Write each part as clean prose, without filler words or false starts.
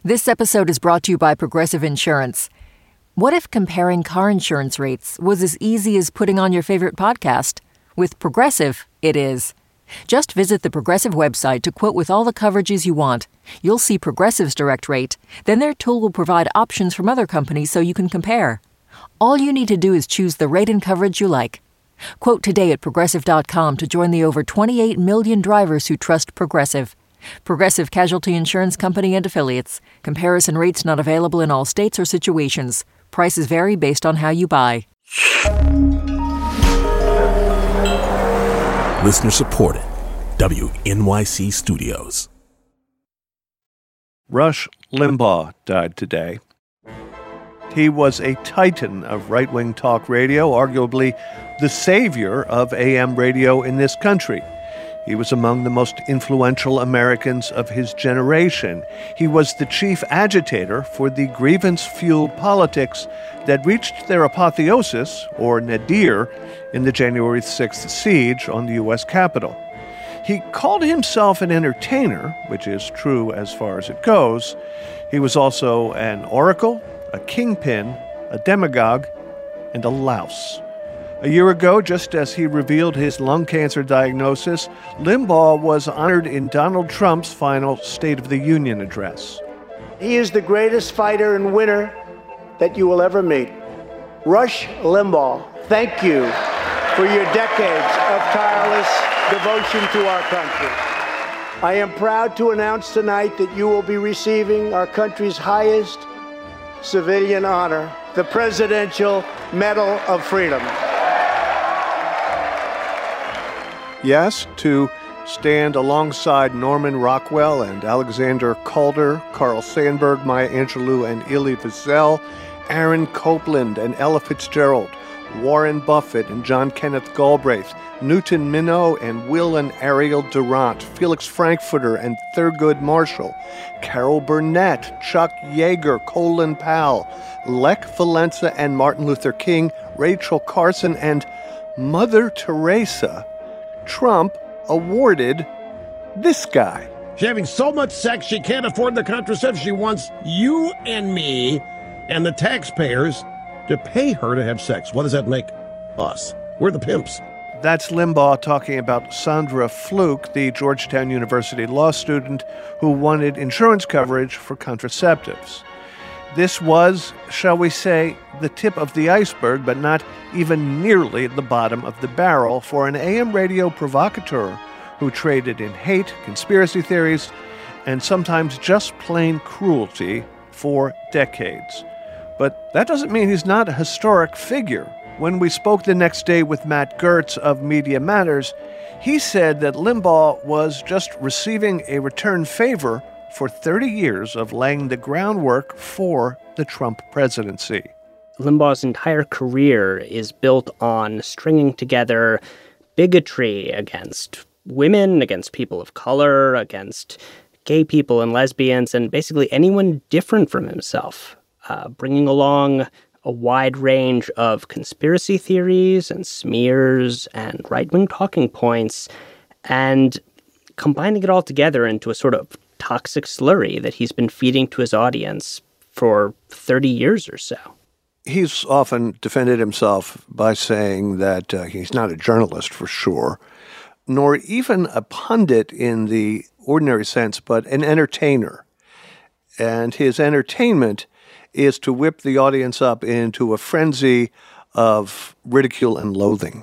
This episode is brought to you by Progressive Insurance. What if comparing car insurance rates was as easy as putting on your favorite podcast? With Progressive, it is. Just visit the Progressive website to quote with all the coverages you want. You'll see Progressive's direct rate. Then their tool will provide options from other companies so you can compare. All you need to do is choose the rate and coverage you like. Quote today at Progressive.com to join the over 28 million drivers who trust Progressive. Progressive Casualty Insurance Company and Affiliates. Comparison rates not available in all states or situations. Prices vary based on how you buy. Listener supported. WNYC Studios. Rush Limbaugh died today. He was a titan of right-wing talk radio, arguably the savior of AM radio in this country. He was among the most influential Americans of his generation. He was the chief agitator for the grievance-fueled politics that reached their apotheosis, or nadir, in the January 6th siege on the U.S. Capitol. He called himself an entertainer, which is true as far as it goes. He was also an oracle, a kingpin, a demagogue, and a louse. A year ago, just as he revealed his lung cancer diagnosis, Limbaugh was honored in Donald Trump's final State of the Union address. He is the greatest fighter and winner that you will ever meet. Rush Limbaugh, thank you for your decades of tireless devotion to our country. I am proud to announce tonight that you will be receiving our country's highest civilian honor, the Presidential Medal of Freedom. Yes, to stand alongside Norman Rockwell and Alexander Calder, Carl Sandburg, Maya Angelou and Elie Wiesel, Aaron Copland and Ella Fitzgerald, Warren Buffett and John Kenneth Galbraith, Newton Minow and Will and Ariel Durant, Felix Frankfurter and Thurgood Marshall, Carol Burnett, Chuck Yeager, Colin Powell, Lech Walesa and Martin Luther King, Rachel Carson and Mother Teresa, Trump awarded this guy. She's having so much sex she can't afford the contraception. She wants you and me and the taxpayers to pay her to have sex. What does that make us? We're the pimps. That's Limbaugh talking about Sandra Fluke, the Georgetown University law student who wanted insurance coverage for contraceptives. This was, shall we say, the tip of the iceberg, but not even nearly the bottom of the barrel for an AM radio provocateur who traded in hate, conspiracy theories, and sometimes just plain cruelty for decades. But that doesn't mean he's not a historic figure. When we spoke the next day with Matt Gertz of Media Matters, he said that Limbaugh was just receiving a return favor for 30 years of laying the groundwork for the Trump presidency. Limbaugh's entire career is built on stringing together bigotry against women, against people of color, against gay people and lesbians, and basically anyone different from himself, bringing along a wide range of conspiracy theories and smears and right-wing talking points, and combining it all together into a sort of toxic slurry that he's been feeding to his audience for 30 years or so. He's often defended himself by saying that he's not a journalist for sure, nor even a pundit in the ordinary sense, but an entertainer. And his entertainment is to whip the audience up into a frenzy of ridicule and loathing.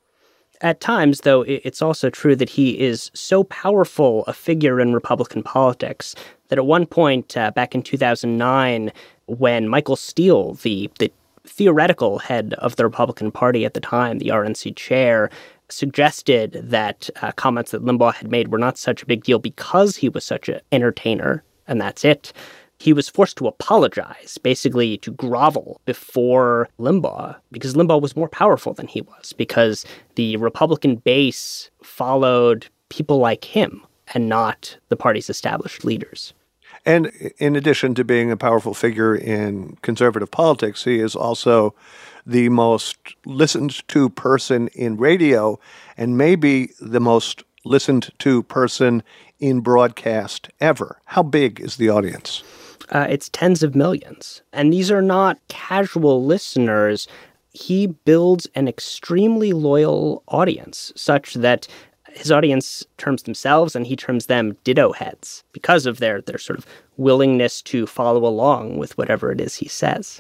At times, though, it's also true that he is so powerful a figure in Republican politics that at one point back in 2009, when Michael Steele, the theoretical head of the Republican Party at the time, the RNC chair, suggested that comments that Limbaugh had made were not such a big deal because he was such an entertainer, and that's it. He was forced to apologize, basically to grovel before Limbaugh, because Limbaugh was more powerful than he was, because the Republican base followed people like him and not the party's established leaders. And in addition to being a powerful figure in conservative politics, he is also the most listened to person in radio and maybe the most listened to person in broadcast ever. How big is the audience? It's tens of millions. And these are not casual listeners. He builds an extremely loyal audience, such that his audience terms themselves and he terms them ditto heads because of their sort of willingness to follow along with whatever it is he says.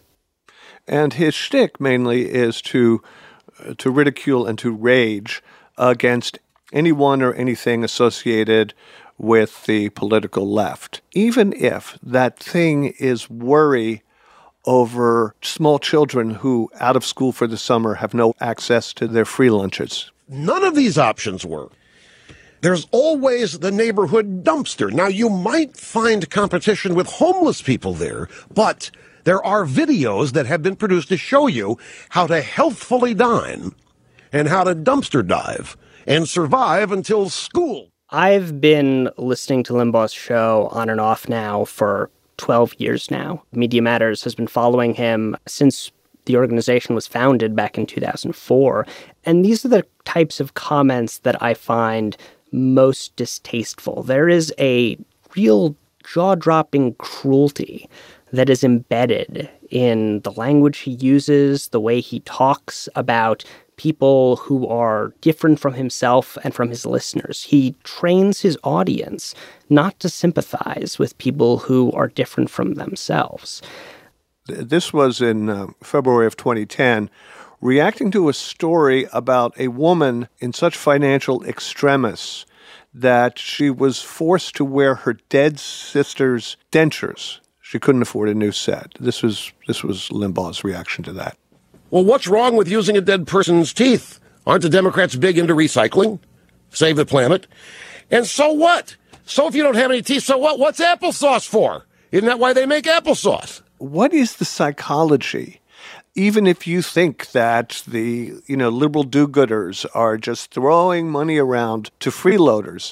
And his shtick mainly is to ridicule and to rage against anyone or anything associated with the political left, even if that thing is worry over small children who, out of school for the summer, have no access to their free lunches. None of these options work. There's always the neighborhood dumpster. Now, you might find competition with homeless people there, but there are videos that have been produced to show you how to healthfully dine and how to dumpster dive and survive until school. I've been listening to Limbaugh's show on and off now for 12 years now. Media Matters has been following him since the organization was founded back in 2004. And these are the types of comments that I find most distasteful. There is a real jaw-dropping cruelty that is embedded in the language he uses, the way he talks about people who are different from himself and from his listeners. He trains his audience not to sympathize with people who are different from themselves. This was in February of 2010, reacting to a story about a woman in such financial extremis that she was forced to wear her dead sister's dentures. She couldn't afford a new set. This was Limbaugh's reaction to that. Well, what's wrong with using a dead person's teeth? Aren't the Democrats big into recycling? Save the planet. And so what? So if you don't have any teeth, so what? What's applesauce for? Isn't that why they make applesauce? What is the psychology? Even if you think that the, liberal do-gooders are just throwing money around to freeloaders,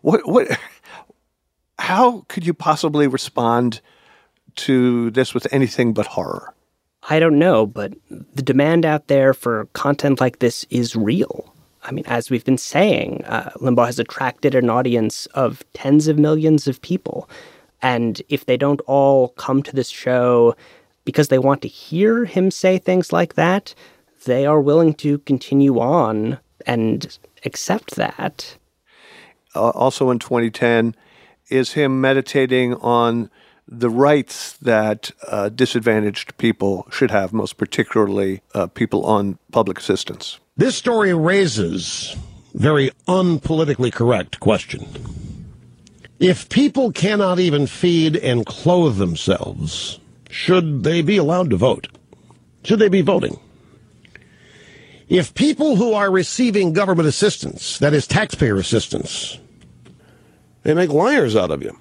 how could you possibly respond to this with anything but horror? I don't know, but the demand out there for content like this is real. I mean, as we've been saying, Limbaugh has attracted an audience of tens of millions of people. And if they don't all come to this show because they want to hear him say things like that, they are willing to continue on and accept that. Also in 2010 is him meditating on the rights that disadvantaged people should have, most particularly people on public assistance. This story raises a very unpolitically correct question. If people cannot even feed and clothe themselves, should they be allowed to vote? Should they be voting? If people who are receiving government assistance, that is taxpayer assistance, they make liars out of you.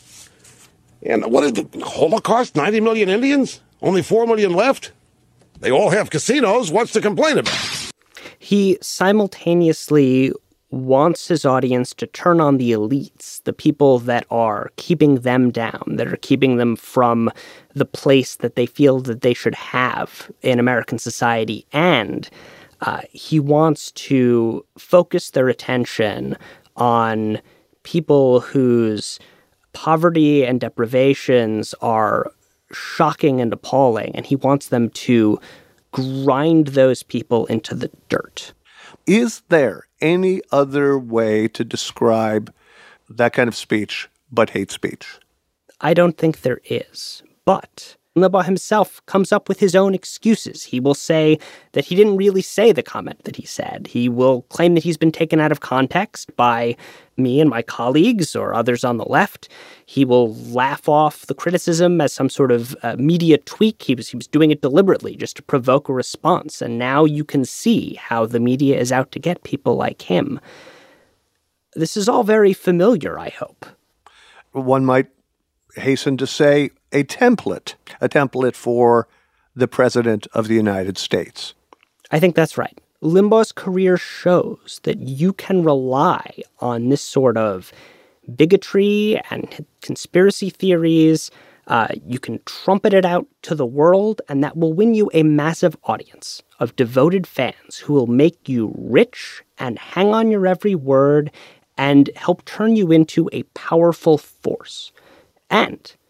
And what is the Holocaust? 90 million Indians? Only 4 million left? They all have casinos. What's to complain about? He simultaneously wants his audience to turn on the elites, the people that are keeping them down, that are keeping them from the place that they feel that they should have in American society. And he wants to focus their attention on people whose poverty and deprivations are shocking and appalling, and he wants them to grind those people into the dirt. Is there any other way to describe that kind of speech but hate speech? I don't think there is, but Limbaugh himself comes up with his own excuses. He will say that he didn't really say the comment that he said. He will claim that he's been taken out of context by me and my colleagues or others on the left. He will laugh off the criticism as some sort of media tweak. He was doing it deliberately just to provoke a response. And now you can see how the media is out to get people like him. This is all very familiar, I hope. One might hasten to say a template for the President of the United States. I think that's right. Limbaugh's career shows that you can rely on this sort of bigotry and conspiracy theories. You can trumpet it out to the world, and that will win you a massive audience of devoted fans who will make you rich and hang on your every word and help turn you into a powerful force. And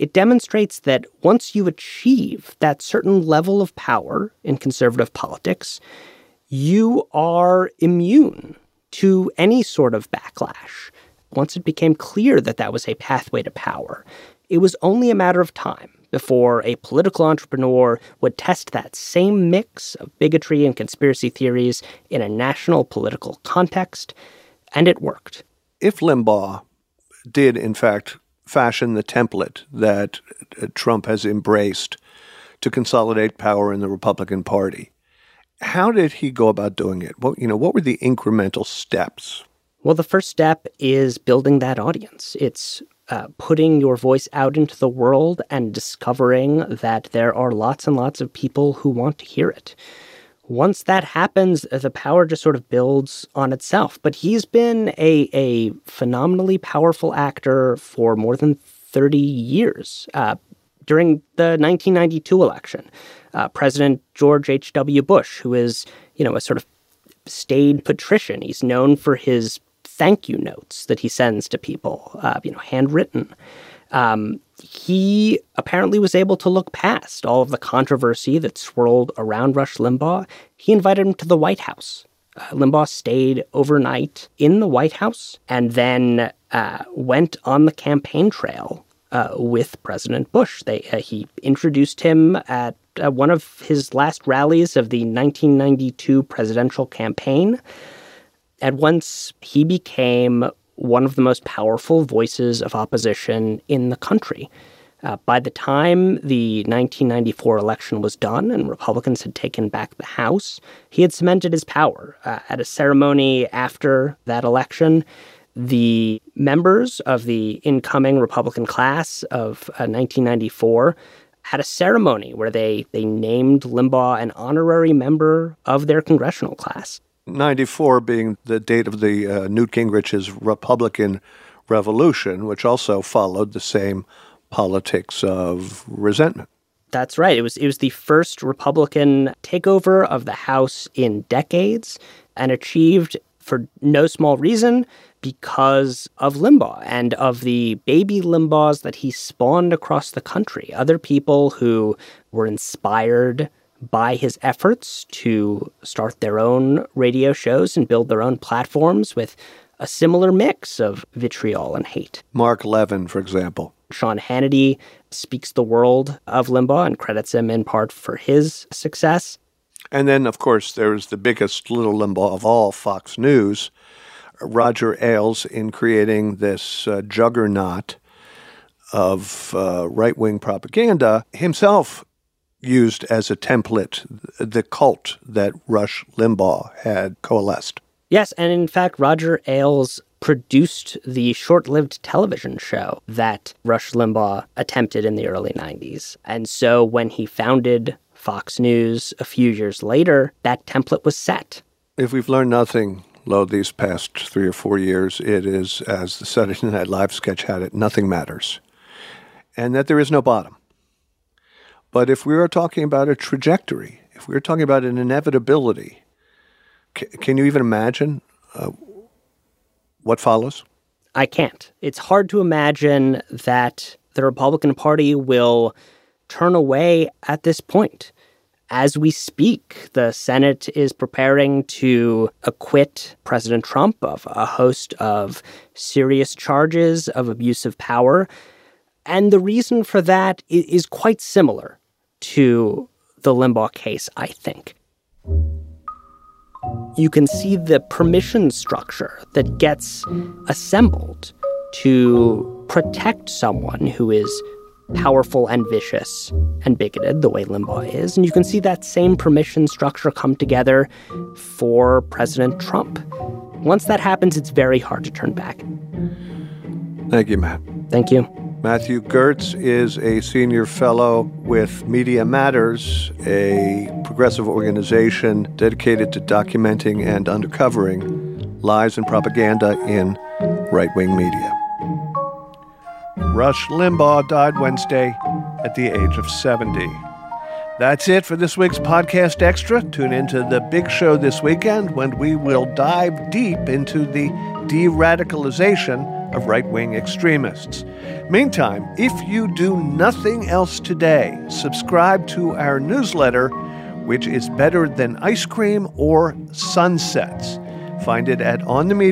it demonstrates that once you achieve that certain level of power in conservative politics, you are immune to any sort of backlash. Once it became clear that that was a pathway to power, it was only a matter of time before a political entrepreneur would test that same mix of bigotry and conspiracy theories in a national political context, and it worked. If Limbaugh did, in fact, fashion the template that Trump has embraced to consolidate power in the Republican Party, how did he go about doing it? What were the incremental steps? Well, the first step is building that audience. It's putting your voice out into the world and discovering that there are lots and lots of people who want to hear it. Once that happens, the power just sort of builds on itself. But he's been a phenomenally powerful actor for more than 30 years. During the 1992 election, President George H.W. Bush, who is, a sort of staid patrician, he's known for his thank you notes that he sends to people, handwritten. He apparently was able to look past all of the controversy that swirled around Rush Limbaugh. He invited him to the White House. Limbaugh stayed overnight in the White House and then went on the campaign trail with President Bush. He introduced him at one of his last rallies of the 1992 presidential campaign. At once, he became one of the most powerful voices of opposition in the country. By the time the 1994 election was done and Republicans had taken back the House, he had cemented his power. At a ceremony after that election, the members of the incoming Republican class of 1994 had a ceremony where they named Limbaugh an honorary member of their congressional class. 94 being the date of the Newt Gingrich's Republican Revolution, which also followed the same politics of resentment. That's right. It was the first Republican takeover of the House in decades, and achieved for no small reason because of Limbaugh and of the baby Limbaughs that he spawned across the country. Other people who were inspired by his efforts to start their own radio shows and build their own platforms with a similar mix of vitriol and hate. Mark Levin, for example. Sean Hannity speaks the world of Limbaugh and credits him in part for his success. And then, of course, there's the biggest little Limbaugh of all, Fox News, Roger Ailes, in creating this juggernaut of right-wing propaganda, himself used as a template the cult that Rush Limbaugh had coalesced. Yes, and in fact, Roger Ailes produced the short-lived television show that Rush Limbaugh attempted in the early 90s. And so when he founded Fox News a few years later, that template was set. If we've learned nothing, Lo, these past 3 or 4 years, it is, as the Saturday Night Live sketch had it, nothing matters. And that there is no bottom. But if we are talking about a trajectory, if we're talking about an inevitability, can you even imagine what follows? I can't. It's hard to imagine that the Republican Party will turn away at this point. As we speak, the Senate is preparing to acquit President Trump of a host of serious charges of abuse of power. And the reason for that is quite similar to the Limbaugh case, I think. You can see the permission structure that gets assembled to protect someone who is powerful and vicious and bigoted the way Limbaugh is. And you can see that same permission structure come together for President Trump. Once that happens, it's very hard to turn back. Thank you, Matt. Thank you. Matthew Gertz is a senior fellow with Media Matters, a progressive organization dedicated to documenting and uncovering lies and propaganda in right-wing media. Rush Limbaugh died Wednesday at the age of 70. That's it for this week's Podcast Extra. Tune into The Big Show this weekend when we will dive deep into the de-radicalization of right-wing extremists. Meantime, if you do nothing else today, subscribe to our newsletter, which is better than ice cream or sunsets. Find it at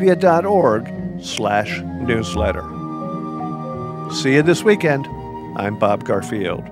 onthemedia.org/newsletter. See you this weekend. I'm Bob Garfield.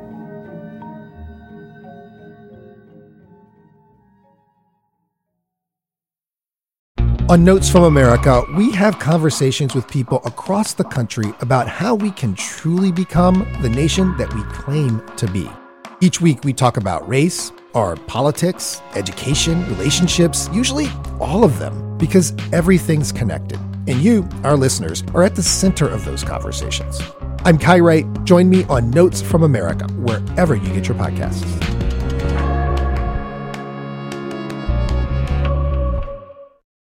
On Notes from America, we have conversations with people across the country about how we can truly become the nation that we claim to be. Each week, we talk about race, or politics, education, relationships, usually all of them, because everything's connected. And you, our listeners, are at the center of those conversations. I'm Kai Wright. Join me on Notes from America, wherever you get your podcasts.